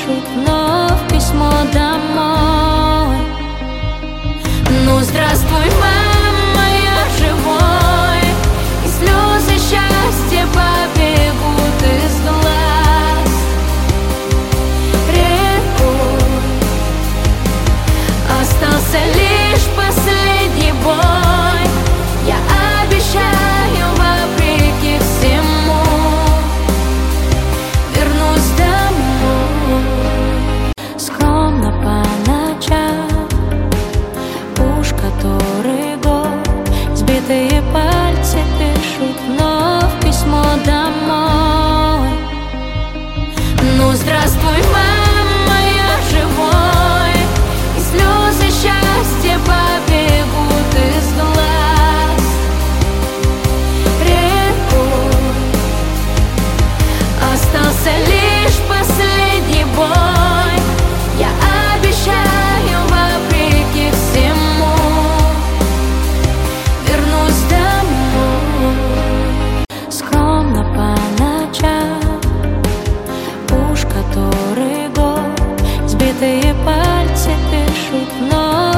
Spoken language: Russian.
пишут вновь письмо домой. Ну, здравствуй, мама, я живой, и слезы счастья побегут из глаз рекой. Остался лишь последний бой. Я обещаю, вопреки всему, вернусь домой. Скромно по ночам, уж который год, сбитые пальцы пишут вновь письмо домой.